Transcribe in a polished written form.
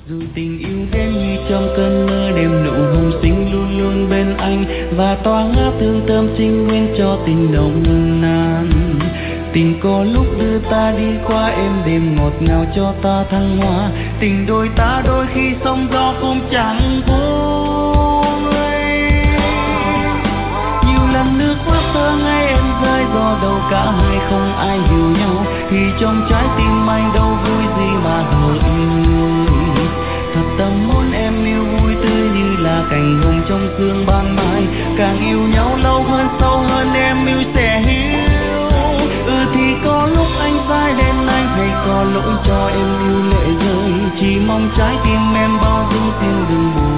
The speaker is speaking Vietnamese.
Dù tình yêu đến như trong cơn mơ, đêm nụ hồng xinh luôn luôn bên anh và tỏa ngát thương thơm sinh nguyên cho tình nồng nàn. Tình có lúc đưa ta đi qua êm đềm ngọt ngào cho ta thăng hoa. Tình đôi ta đôi khi sóng gió cũng chẳng vui. Nhiều lần nước mắt thơ ngây em rơi do đâu cả hai không ai hiểu nhau, thì trong trái tim anh đâu vui gì mà hỡi người. Thật tâm muốn em yêu vui tươi như là cành hồng trong sương ban mai. Càng yêu nhau lâu hơn sâu hơn em yêu sẽ hiểu. Thì có lúc anh sai đến anh hay có lỗi cho em yêu lệ rơi. Chỉ mong trái tim em bao dung xin đừng buồn.